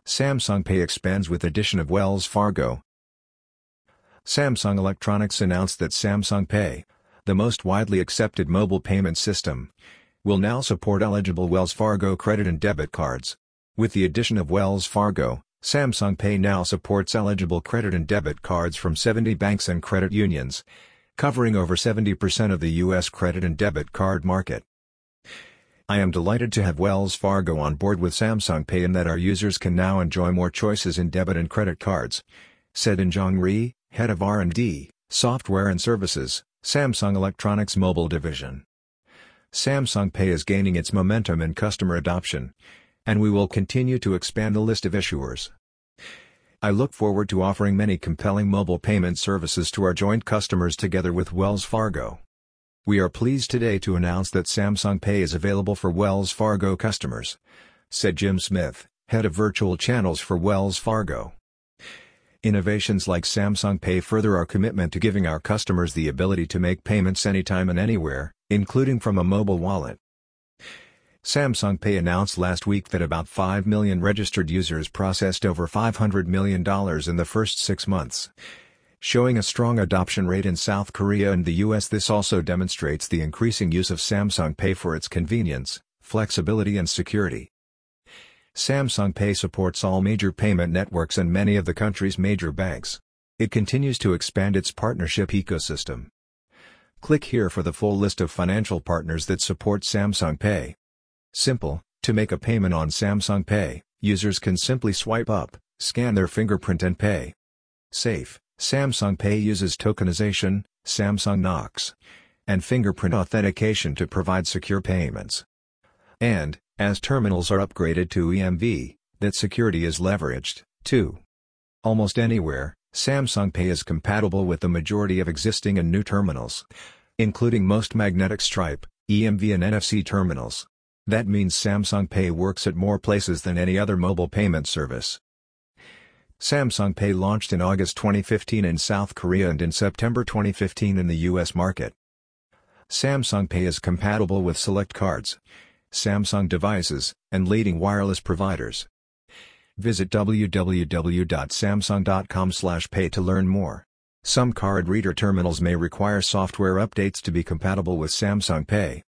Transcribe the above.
Samsung Pay expands with addition of Wells Fargo. Samsung Electronics announced that Samsung Pay, the most widely accepted mobile payment system, will now support eligible Wells Fargo credit and debit cards. With the addition of Wells Fargo, Samsung Pay now supports eligible credit and debit cards from 70 banks and credit unions, covering over 70% of the U.S. credit and debit card market. I am delighted to have Wells Fargo on board with Samsung Pay and that our users can now enjoy more choices in debit and credit cards, said Injong Ri, head of R&D, Software and Services, Samsung Electronics Mobile Division. Samsung Pay is gaining its momentum in customer adoption, and we will continue to expand the list of issuers. I look forward to offering many compelling mobile payment services to our joint customers together with Wells Fargo. We are pleased today to announce that Samsung Pay is available for Wells Fargo customers, said Jim Smith, head of virtual channels for Wells Fargo. Innovations like Samsung Pay further our commitment to giving our customers the ability to make payments anytime and anywhere, including from a mobile wallet. Samsung Pay announced last week that about 5 million registered users processed over $500 million in the first 6 months, showing a strong adoption rate in South Korea and the US. This also demonstrates the increasing use of Samsung Pay for its convenience, flexibility and security. Samsung Pay supports all major payment networks and many of the country's major banks. It continues to expand its partnership ecosystem. Click here for the full list of financial partners that support Samsung Pay. Simple: to make a payment on Samsung Pay, users can simply swipe up, scan their fingerprint and pay. Safe: Samsung Pay uses tokenization, Samsung Knox, and fingerprint authentication to provide secure payments. And, as terminals are upgraded to EMV, that security is leveraged, too. Almost anywhere, Samsung Pay is compatible with the majority of existing and new terminals, including most magnetic stripe, EMV and NFC terminals. That means Samsung Pay works at more places than any other mobile payment service. Samsung Pay launched in August 2015 in South Korea and in September 2015 in the US market. Samsung Pay is compatible with select cards, Samsung devices, and leading wireless providers. Visit www.samsung.com/pay to learn more. Some card reader terminals may require software updates to be compatible with Samsung Pay.